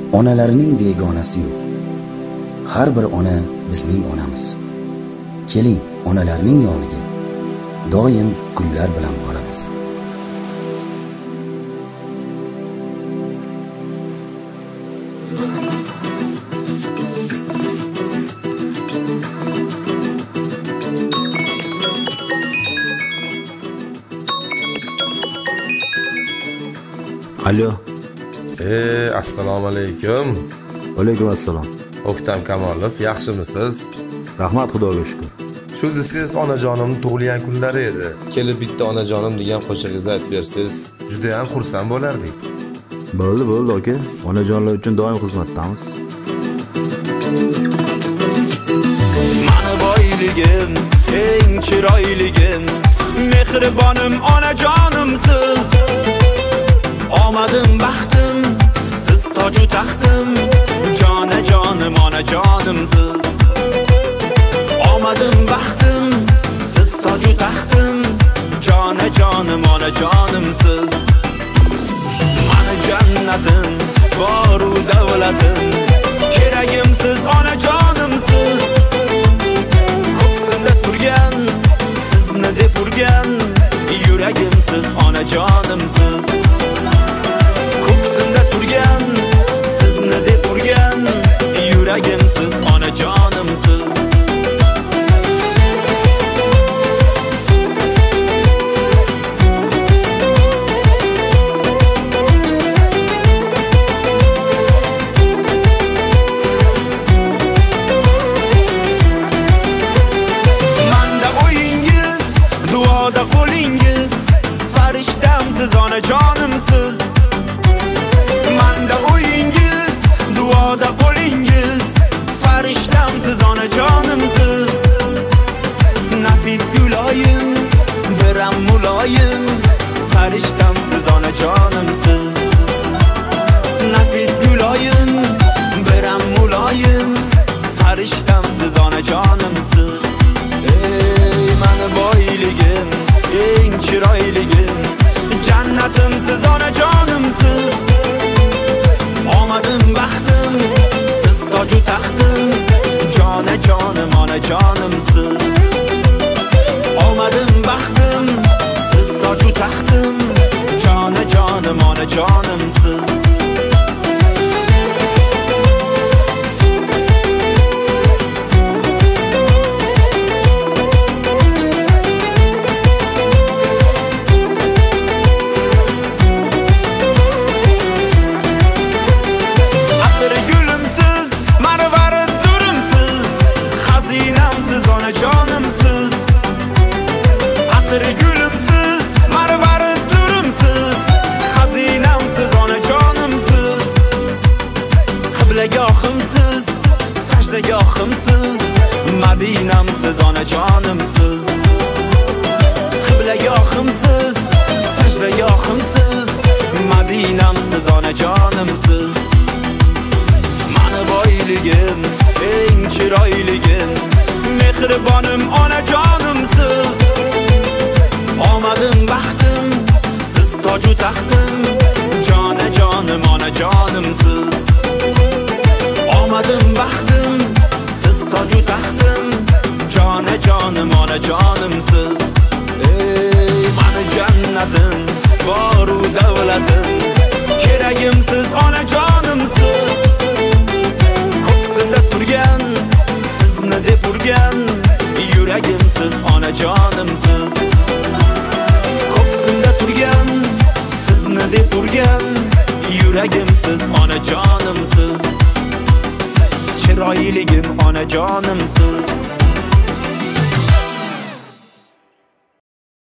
Onalarning begonasi yo'q. Har bir ona bizning onamiz. Keling, onalarning yoniga doim gullar bilan boramiz. Alo. Assalomu alaykum. Alaykum assalom. O'ktam Kamolov, yaxshimisiz? Rahmat, Xudoga shukr. Shu siz onajonimning tug'ilgan kunlari edi. Kelib bitta onajonim degan qo'shig'ingizni aytib bersiz, juda ham xursand bo'lardik. Bo'ldi aka. Onajonlar uchun doim xizmatdamiz. Mani boyligim, eng chiroyligim, mehribonim onajonimsiz. Omadim baxtim, siz toju taxtim, jonajonim onajonimsiz. Omadim baxtim, siz toju taxtim, jonajonim onajonimsiz. Mani jannatim, boru davlatim, keragimsiz onajonimsiz. Ko'ksimda turgan, sizni deb urgan, yuragimsiz onajonimsiz. Ko'ksimda turgan, sizni deb urgan, yuragimsiz onajonimsiz. Manda o'yingiz, duoda qo'lingiz, farishtamsiz onajonimsiz. Manda o'yingiz, duoda qo'lingiz, farishtamsiz onajonimsiz. Nafis guloyim, biram muloyim, farishtamsiz onajonimsiz. Nafis guloyim, biram muloyim, farishtamsiz onajonimsiz. Ey mani boyligim, eng chiroyligim, jannatimsiz onajonimsiz. Omadim baxtim, siz toju taxtim, jonajonim onajonimsiz. Omadim baxtim, siz toju taxtim, jonajonim onajonimsiz. Onajonimsiz, aqri gulimsiz, marvari turimsiz, xazinamsiz onajonimsiz. Qiblagohimsiz, sajdagohimsiz, madinamsiz onajonimsiz. Qiblagohimsiz, sajdagohimsiz, madinamsiz onajonimsiz. Mani boyligim, eng chiroyligim, mehribonim onajonimsiz. Omadim baxtim, siz toju taxtim, jonajonim onajonimsiz. Omadim baxtim, siz toju taxtim, jonajonim onajonimsiz. Ey mani jannatim, boru davlatim, keragimsiz onajonimsiz. Ko'ksimda turgan, sizni deb urgan, yuragimsiz onajonimsiz. Ko'ksimda turgan, sizni deb urgan, yuragimsiz onajonimsiz. Chiroyligim onajonimsiz.